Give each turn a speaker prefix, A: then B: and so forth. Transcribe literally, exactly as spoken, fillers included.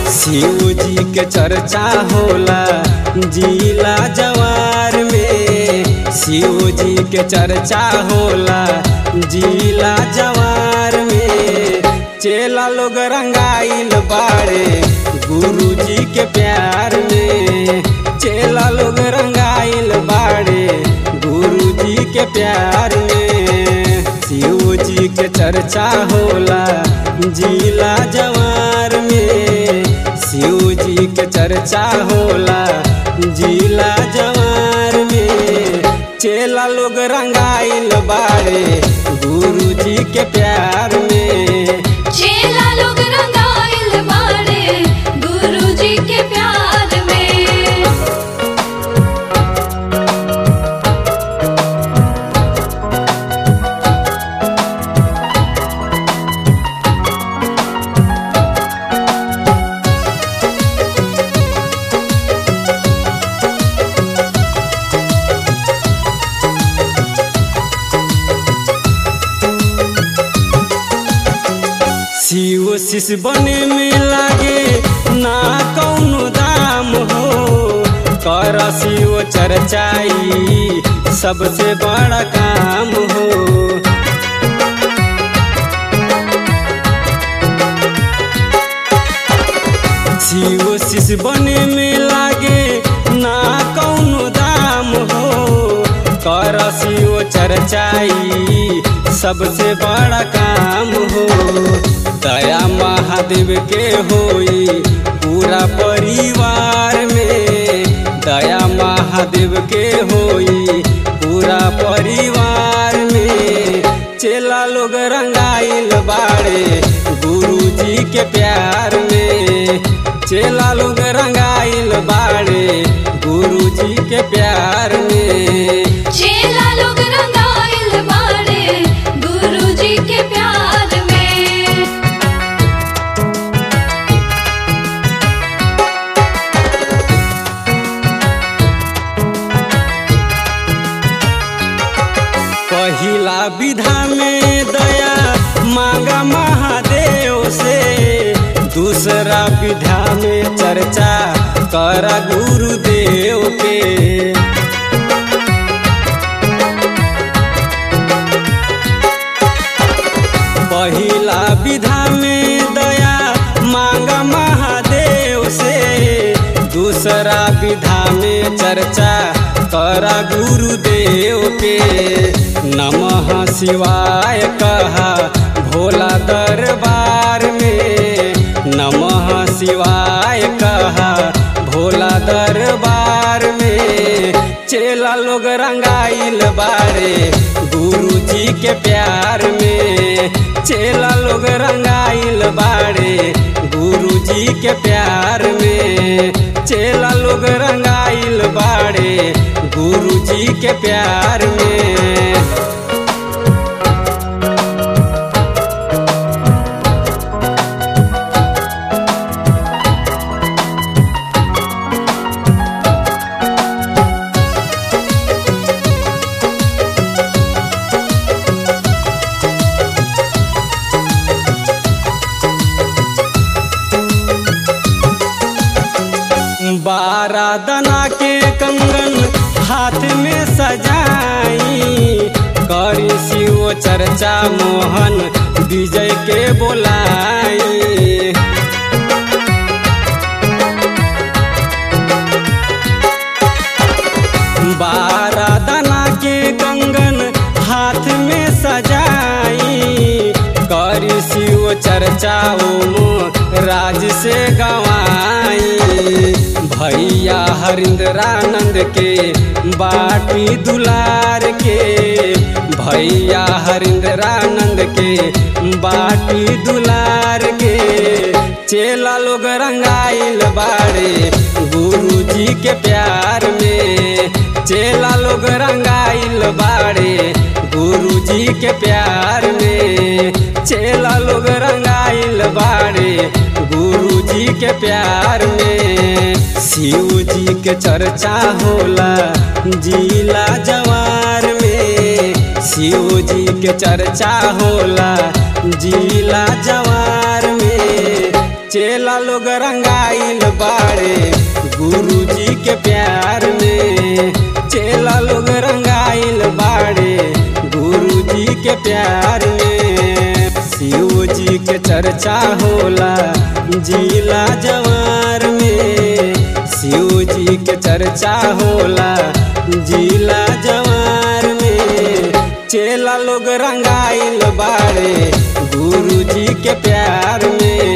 A: शिव जी के चर्चा होला जिला जवार में। शिव जी के चर्चा होला जिला जवार में। चेला लोग रंगाइल बाड़े गुरु जी के प्यार में। चेला लोग रंगाइल बाड़े गुरु जी के प्यार में। शिव जी के चर्चा होला जिला जवार में। शिव जी के चर्चा होला जिला जवार में। चेला लोग रंगाइल बाड़े गुरु जी के प्यार में।
B: चेला लोग रंगाइल बाड़े गुरु जी के प्यार में।
A: शिव शिष बने में लागे ना कौनो दाम हो। कर शिव चर्चाई सबसे बड़ा काम हो। शिव शिष बने में लागे ना कौनो दाम हो। कर शिव चर्चाई सबसे बड़ा काम हो। दया महादेव के होई पूरा परिवार में। दया महादेव के होई पूरा परिवार में। चेला लोग रंगाइल बाड़े गुरु जी के प्यार में। चेला लोग रंगाइल बाड़े गुरु जी के प्यार में।
B: चेला लोग रंगाइल बाड़े गुरु जी के प्यार में।
A: पहिला विधा में दया मांगा महादेव से। दूसरा विधा में चर्चा करा गुरुदेव के। पहिला विधा में दया मांगा महादेव से। दूसरा विधा में चर्चा करा गुरुदेव के। नमः शिवाय कहा भोला दरबार में। नमः शिवाय कहा भोला दरबार में। चेला लोग रंगाइल बाड़े गुरु जी के प्यार में। चेला लोग रंगाइल बाड़े गुरु जी के प्यार में। चेला लोग रंगाइल बाड़े गुरु जी के प्यार में। बारह दना के कंगन हाथ में सजाई। करी शिव चर्चा मोहन विजय के बोलाई। बारह दना के कंगन हाथ में सजाई। करी शिव चर्चा ओम राज से गवाई। भैया हरिंद्रानंद के बाटी दुलार के। भैया हरिंद्रानंद के बाटी दुलार के। चेला लोग रंगाइल बाड़े गुरु जी के प्यार में। चेला लोग रंगाइल बाड़े गुरु जी के प्यार में। चेला लोग रंगाइल बाड़े गुरु जी के प्यार में। शिव जी के चर्चा होला जिला जवार में। शिव जी के चर्चा होला जिला जवार में। चेला लोग रंगाइल बाड़े गुरु जी के प्यार में। चेला लोग रंगाइल बाड़े गुरु जी के प्यार में। शिव जी के चर्चा होला जिला जवार में। शिव जी के चर्चा होला जिला जवार में। चेला लोग रंगाइल बाड़े गुरु जी के प्यार में।